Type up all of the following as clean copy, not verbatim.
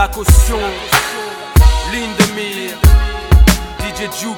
la caution, ligne de mire, DJ Juke.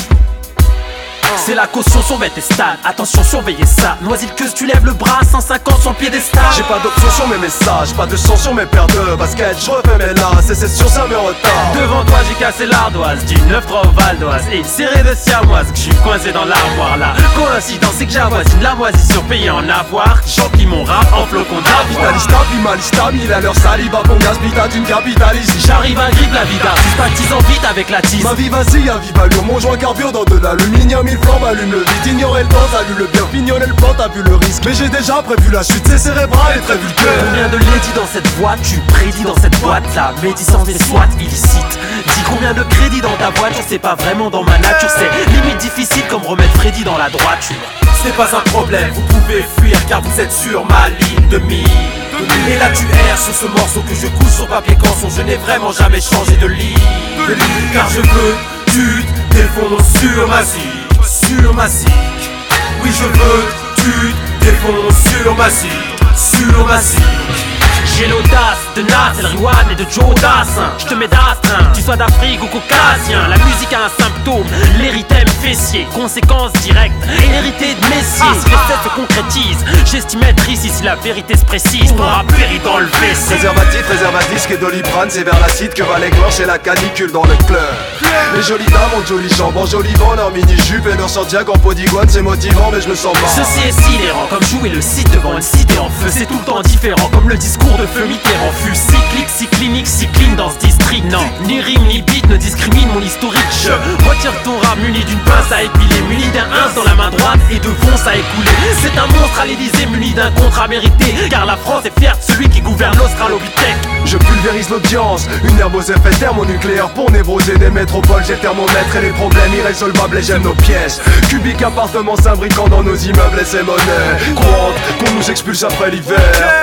C'est la caution sur Vétestal, attention surveillez ça. Noisy-le-Queuse, tu lèves le bras, 150 sur le piédestal. J'ai pas d'option sur mes messages, pas de sang sur mes paires de baskets. Je refais mes lasses et c'est sûr ça me retarde. Devant toi j'ai cassé l'ardoise, du 9-3 au Val d'Oise et une série de siamoises que je suis coincé dans l'armoire là. Coïncidence c'est que j'avoisine la moisissure payée en avoir. Gens qui m'ont rap en flocon d'avoir. Capitalista, pimalista, mille à leur saliba, bon gaz, bitadine, capitaliste. J'arrive à grip la vie d'artiste, sympathisant vite avec la tisse. Ma vie vas-y, à vive allure, mon joint carbure dans de l'aluminium, il flambe, allume le vide, ignorer le temps, salut le bien, fignoler le plan, t'as vu le risque. Mais j'ai déjà prévu la chute, c'est cérébral et très vulgaire. Combien de lady dans cette boîte, tu prédis dans cette boîte là, médisance des SWAT illicite. Dis combien de crédit dans ta voiture, c'est pas vraiment dans ma nature, c'est limite difficile comme remettre Freddy dans la droiture. Ce n'est pas un problème, vous pouvez fuir car vous êtes sur ma ligne de mire. Et là tu erres sur ce morceau que je couche sur papier canson. Je n'ai vraiment jamais changé de ligne, car je veux tu te défonces sur ma zik, sur ma zik. Oui je veux tu te défonces sur ma zik, sur ma zik. J'ai l'audace de Nas, El Riwan et de Joe Dassin. Je te mets d'astreint, tu sois d'Afrique ou caucasien. La musique a un symptôme, l'érythème fessier. Conséquence directe, hérité de Messier. Si l'essai se concrétise, j'estime être ici si la vérité se précise. Ton rap périt dans le WC. Préservatif et Doliprane, c'est vers l'acide que va l'écorche et la canicule dans le club. Les jolies dames ont de jolies jambes, en joli vent, leur mini-jupe et leur Santiago en peau d'iguane, c'est motivant mais je me sens mal. Ceci est sidérant, comme jouer le site devant une cité en feu. C'est tout le temps différent, comme le discours de feu Mitterrand fut cyclique, cyclinique, cycline dans ce district. Non, ni rime ni beat ne discrimine mon historique. Je retire ton rap muni d'une pince à épiler, muni d'un 1 dans la main droite et de fonce à écouler. C'est un monstre à l'Élysée muni d'un contrat mérité, car la France est fière de celui qui gouverne l'Australopithèque. Je pulvérise l'audience, une herbe aux effets thermonucléaires pour névroser des métropoles. J'ai le thermomètre et les problèmes irrésolvables et j'aime nos pièces. Cubiques appartements s'imbriquant dans nos immeubles et c'est monnaie courante qu'on nous expulse après l'hiver.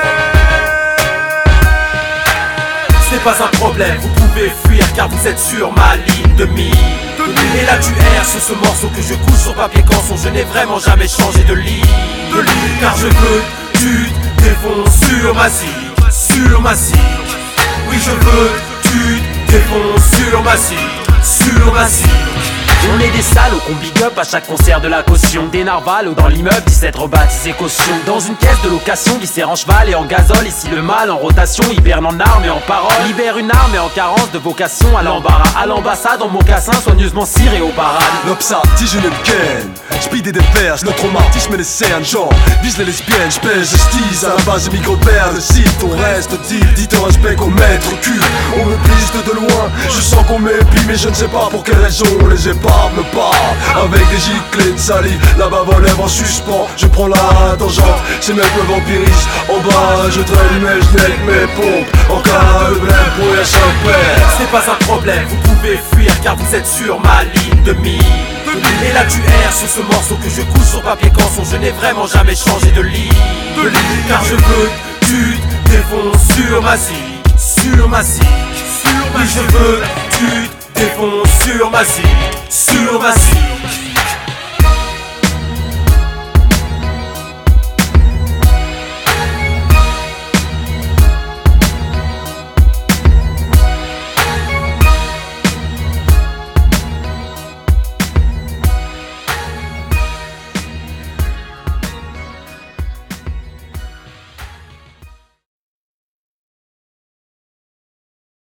Ce n'est pas un problème, vous pouvez fuir car vous êtes sur ma ligne de mire. Et là tu erres sur ce morceau que je couche sur papier canson. Je n'ai vraiment jamais changé de ligne, car je veux tu te défonces sur ma zik, sur ma zik. Oui je veux tu te défonces sur ma zik, sur ma zik. On est des salauds qu'on big up à chaque concert de la caution. Des narvals dans l'immeuble, 17 rebaptisés caution. Dans une caisse de location, glissé en cheval et en gazole. Ici le mal en rotation, hiberne en armes et en parole. Libère une arme et en carence de vocation à l'embarras. À l'ambassade en mocassin, soigneusement ciré au parade. L'obsa, si je ne ken, j'pide des perches, le traumatisme les cernes, genre vise les lesbiennes, j'pèse, j'tise à la base de micro-père, le site, on reste deep, dites un respect qu'on mètre cul. On me piste de loin, je sens qu'on m'épie, mais je ne sais pas pour quelle raison les épargne me parle. Avec des giclées de salive, la bave aux lèvres en suspens, je prends la tangente, ces mecs me vampirisent. En bas, je traîne mes genèques, mes pompes, en cas de blême pour les champères. Ce n'est pas un problème, vous pouvez fuir car vous êtes sur ma ligne de mire. Et là tu erres sur ce morceau que je couche sur papier canson. Je n'ai vraiment jamais changé de ligne, car je veux tu te défonces sur ma zik, sur ma zik. Oui je veux tu te défonces sur ma zik, sur ma zik.